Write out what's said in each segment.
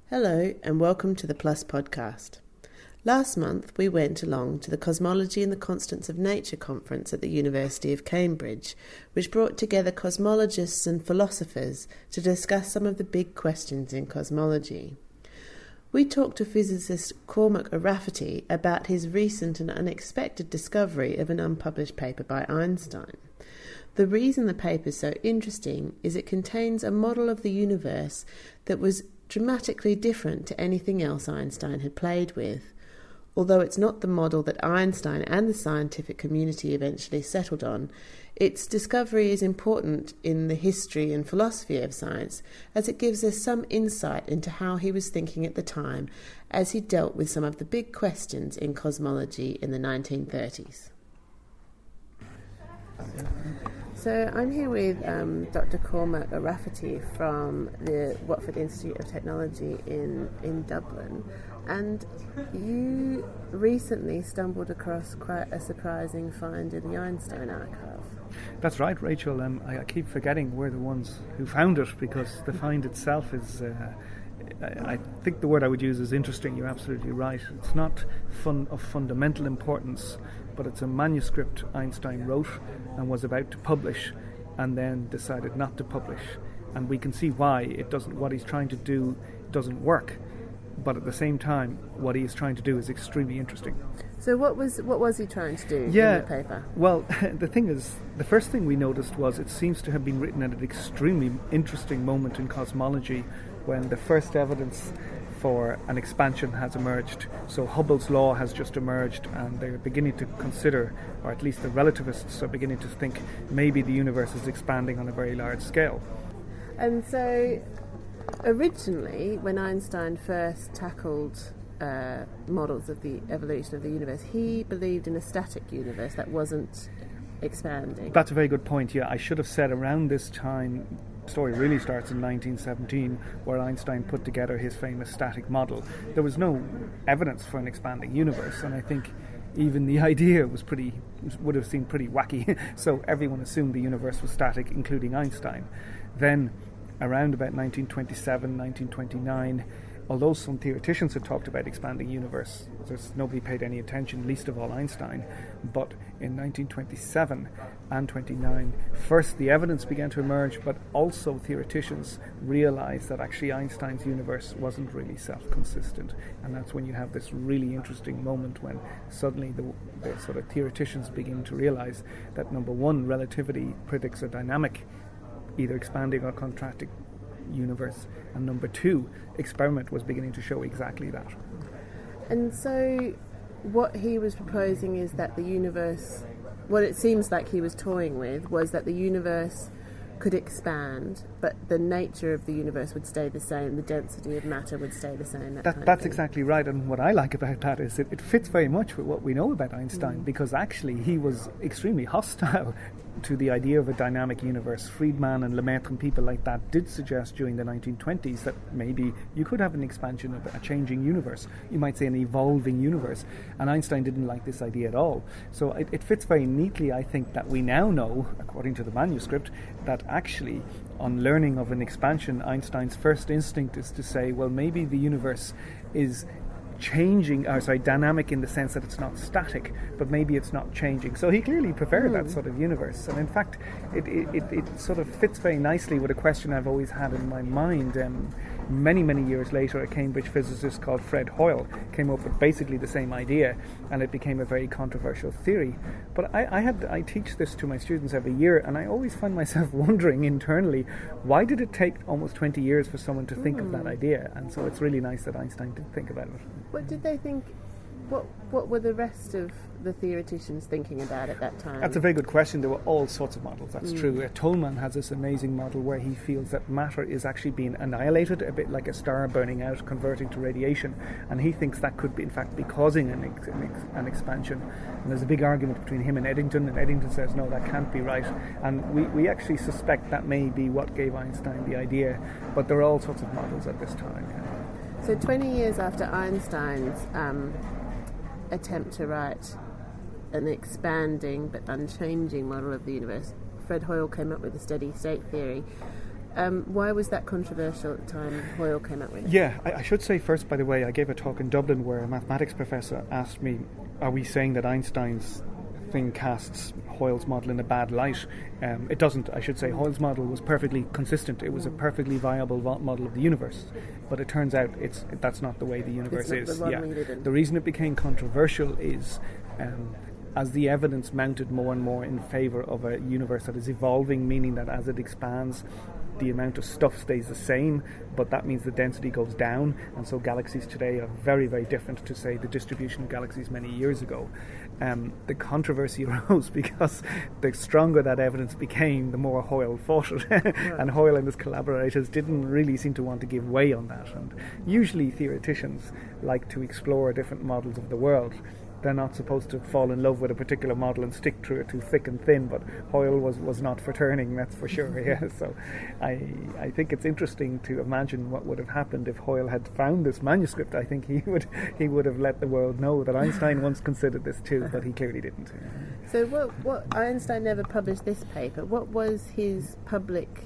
Hello and welcome to the Plus podcast. Last month we went along to the Cosmology and the Constants of Nature conference at the University of Cambridge, which brought together cosmologists and philosophers to discuss some of the big questions in cosmology. We talked to physicist Cormac O'Rafferty about his recent and unexpected discovery of an unpublished paper by Einstein. The reason the paper is so interesting is it contains a model of the universe that was dramatically different to anything else Einstein had played with. Although it's not the model that Einstein and the scientific community eventually settled on, its discovery is important in the history and philosophy of science, as it gives us some insight into how he was thinking at the time as he dealt with some of the big questions in cosmology in the 1930s. So I'm here with Dr. Cormac O'Rafferty from the Watford Institute of Technology in Dublin, and you recently stumbled across quite a surprising find in the Einstein archive. That's right, Rachel. I keep forgetting we're the ones who found it because the find itself is... I think the word I would use is interesting. You're absolutely right. It's not of fundamental importance, but it's a manuscript Einstein wrote and was about to publish and then decided not to publish. And we can see why what he's trying to do doesn't work. But at the same time, what he is trying to do is extremely interesting. So what was he trying to do in the paper? Well, the thing is, the first thing we noticed was it seems to have been written at an extremely interesting moment in cosmology when the first evidence for an expansion has emerged. So Hubble's law has just emerged and they're beginning to consider, or at least the relativists are beginning to think, maybe the universe is expanding on a very large scale. And so originally, when Einstein first tackled models of the evolution of the universe, he believed in a static universe that wasn't expanding. That's a very good point, yeah. I should have said around this time, the story really starts in 1917, where Einstein put together his famous static model. There was no evidence for an expanding universe, and I think even the idea would have seemed pretty wacky. So everyone assumed the universe was static, including Einstein. Then, around about 1927, 1929, although some theoreticians had talked about expanding universe, nobody paid any attention, least of all Einstein. But in 1927 and 29, first the evidence began to emerge, but also theoreticians realized that actually Einstein's universe wasn't really self-consistent. And that's when you have this really interesting moment when suddenly the sort of theoreticians begin to realize that, number one, relativity predicts a dynamic, either expanding or contracting universe, and number two, experiment was beginning to show exactly that. And so what he was proposing is that the universe, what it seems like he was toying with, was that the universe could expand, but the nature of the universe would stay the same, the density of matter would stay the same. That's exactly right, and what I like about that is it fits very much with what we know about Einstein, because actually he was extremely hostile to the idea of a dynamic universe. Friedman and Lemaitre and people like that did suggest during the 1920s that maybe you could have an expansion of a changing universe. You might say an evolving universe. And Einstein didn't like this idea at all. So it fits very neatly, I think, that we now know, according to the manuscript, that actually on learning of an expansion, Einstein's first instinct is to say, well, maybe the universe is dynamic in the sense that it's not static, but maybe it's not changing. So he clearly preferred that sort of universe. And in fact, it sort of fits very nicely with a question I've always had in my mind. Many, many years later, a Cambridge physicist called Fred Hoyle came up with basically the same idea, and it became a very controversial theory. But I teach this to my students every year, and I always find myself wondering internally, why did it take almost 20 years for someone to think of that idea? And so it's really nice that Einstein did think about it. What did they think? What were the rest of the theoreticians thinking about at that time? That's a very good question. There were all sorts of models, that's true. Tolman has this amazing model where he feels that matter is actually being annihilated, a bit like a star burning out, converting to radiation, and he thinks that could be, in fact, be causing an expansion. And there's a big argument between him and Eddington says, no, that can't be right. And we actually suspect that may be what gave Einstein the idea, but there are all sorts of models at this time. Yeah. So 20 years after Einstein's attempt to write an expanding but unchanging model of the universe, Fred Hoyle came up with the steady state theory. Why was that controversial at the time Hoyle came out with it? Yeah, I should say first, by the way, I gave a talk in Dublin where a mathematics professor asked me, are we saying that Einstein's thing casts Hoyle's model in a bad light? It doesn't. I should say Hoyle's model was perfectly consistent. It was a perfectly viable model of the universe. But it turns out that's not the way the universe is. The reason it became controversial is as the evidence mounted more and more in favour of a universe that is evolving, meaning that as it expands, the amount of stuff stays the same, but that means the density goes down, and so galaxies today are very, very different to, say, the distribution of galaxies many years ago. The controversy arose because the stronger that evidence became, the more Hoyle fought it. And Hoyle and his collaborators didn't really seem to want to give way on that. And usually theoreticians like to explore different models of the world. They're not supposed to fall in love with a particular model and stick to it through thick and thin, but Hoyle was not for turning, that's for sure. Yeah. So I think it's interesting to imagine what would have happened if Hoyle had found this manuscript. I think he would have let the world know that Einstein once considered this too, but he clearly didn't. So what Einstein never published this paper. What was his public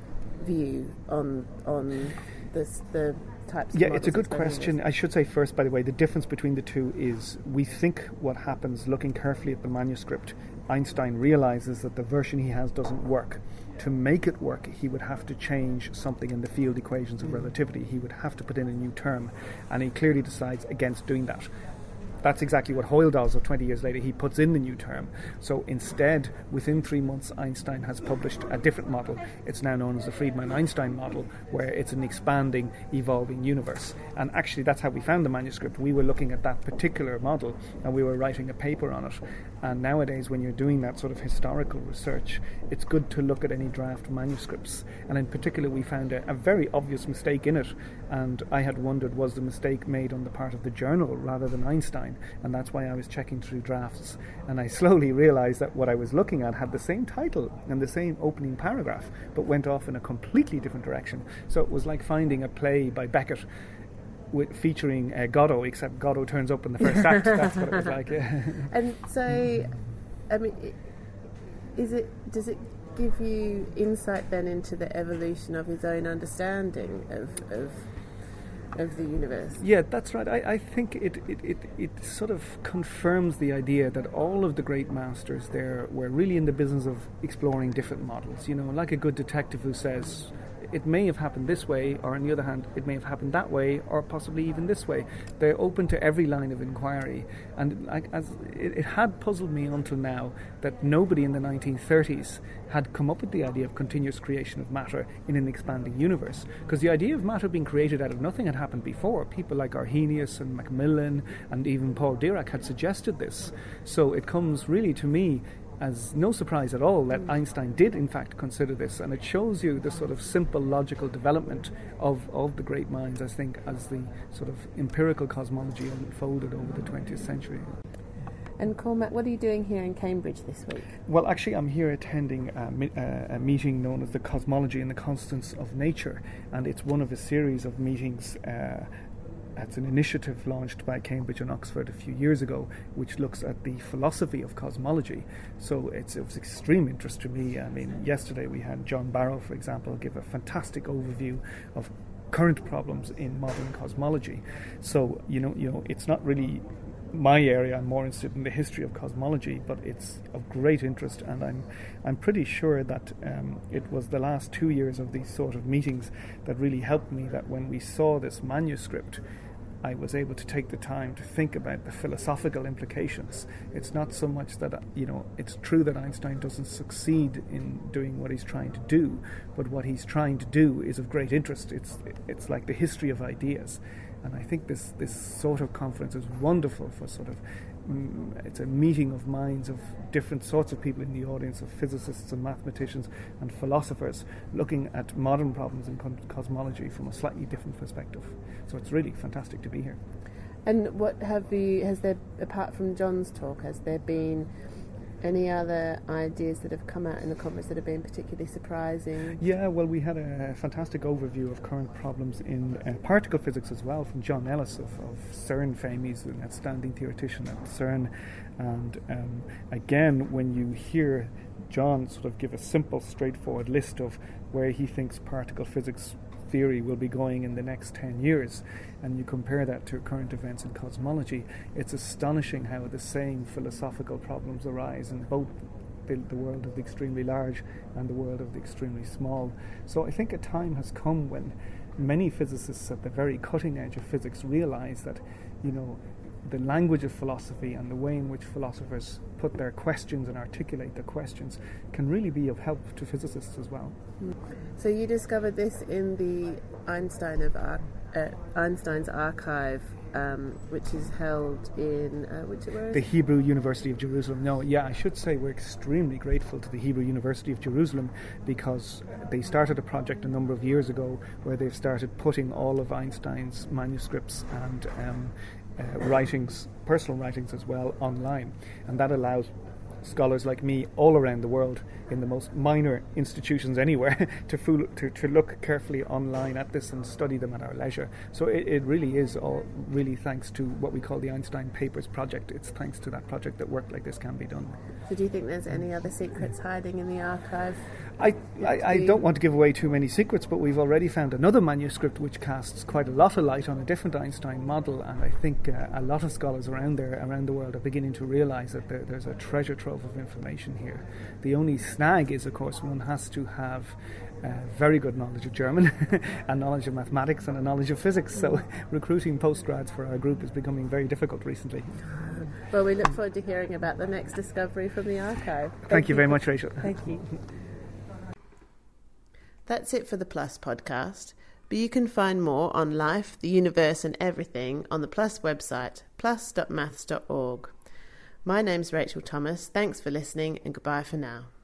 view on this, the types of models? It's a good question. I should say first, by the way, the difference between the two is we think what happens looking carefully at the manuscript. Einstein realizes that the version he has doesn't work. To make it work, he would have to change something in the field equations of relativity. He would have to put in a new term, and he clearly decides against doing that. That's exactly what Hoyle does, or 20 years later he puts in the new term. So instead, within 3 months, Einstein has published a different model. It's now known as the Friedmann-Einstein model, where it's an expanding, evolving universe. And actually that's how we found the manuscript. We were looking at that particular model and we were writing a paper on it. And nowadays, when you're doing that sort of historical research, it's good to look at any draft manuscripts. And in particular, we found a very obvious mistake in it. And I had wondered, was the mistake made on the part of the journal rather than Einstein? And that's why I was checking through drafts. And I slowly realized that what I was looking at had the same title and the same opening paragraph, but went off in a completely different direction. So it was like finding a play by Beckett featuring Godot, except Godot turns up in the first act. That's what it was like. Yeah. And so, I mean, does it give you insight then into the evolution of his own understanding of the universe? Yeah, that's right. I think it sort of confirms the idea that all of the great masters there were really in the business of exploring different models. You know, like a good detective who says, it may have happened this way, or on the other hand, it may have happened that way, or possibly even this way. They're open to every line of inquiry. And it had puzzled me until now that nobody in the 1930s had come up with the idea of continuous creation of matter in an expanding universe. Because the idea of matter being created out of nothing had happened before. People like Arrhenius and Macmillan and even Paul Dirac had suggested this. So it comes really to me as no surprise at all that Einstein did in fact consider this, and it shows you the sort of simple logical development of the great minds, I think, as the sort of empirical cosmology unfolded over the 20th century. And Cormac, what are you doing here in Cambridge this week? Well, actually I'm here attending a meeting known as the Cosmology and the Constants of Nature, and it's one of a series of meetings. It's an initiative launched by Cambridge and Oxford a few years ago, which looks at the philosophy of cosmology. So it was extreme interest to me. I mean, yesterday we had John Barrow, for example, give a fantastic overview of current problems in modern cosmology. So, you know, it's not really my area. I'm more interested in the history of cosmology, but it's of great interest, and I'm pretty sure that it was the last 2 years of these sort of meetings that really helped me, that when we saw this manuscript, I was able to take the time to think about the philosophical implications. It's not so much that, it's true that Einstein doesn't succeed in doing what he's trying to do, but what he's trying to do is of great interest. It's like the history of ideas. And I think this sort of conference is wonderful for sort of, it's a meeting of minds of different sorts of people in the audience, of physicists and mathematicians and philosophers, looking at modern problems in cosmology from a slightly different perspective. So it's really fantastic to be here. And what has there, apart from John's talk, has there been Any other ideas that have come out in the conference that have been particularly surprising? Yeah, well, we had a fantastic overview of current problems in particle physics as well from John Ellis of CERN fame. He's an outstanding theoretician at CERN. And again, when you hear John sort of give a simple, straightforward list of where he thinks particle physics theory will be going in the next 10 years, and you compare that to current events in cosmology, it's astonishing how the same philosophical problems arise in both the world of the extremely large and the world of the extremely small. So I think a time has come when many physicists at the very cutting edge of physics realize that, the language of philosophy and the way in which philosophers put their questions and articulate their questions can really be of help to physicists as well. So you discovered this in the Einstein's archive, which is held in the Hebrew University of Jerusalem. I should say we're extremely grateful to the Hebrew University of Jerusalem, because they started a project a number of years ago where they've started putting all of Einstein's manuscripts and personal writings as well, online, and that allows scholars like me all around the world in the most minor institutions anywhere to look carefully online at this and study them at our leisure. So it really is all really thanks to what we call the Einstein Papers Project. It's thanks to that project that work like this can be done. So do you think there's any other secrets hiding in the archive? I don't want to give away too many secrets, but we've already found another manuscript which casts quite a lot of light on a different Einstein model, and I think a lot of scholars around the world are beginning to realize that there's a treasure trove of information here. The only snag is, of course, one has to have very good knowledge of German, a knowledge of mathematics, and a knowledge of physics. So recruiting postgrads for our group is becoming very difficult recently. Well, we look forward to hearing about the next discovery from the archive. Thank you very much, Rachel. Thank you. That's it for the Plus podcast, but you can find more on life, the universe and everything on the Plus website, plus.maths.org. My name's Rachel Thomas. Thanks for listening and goodbye for now.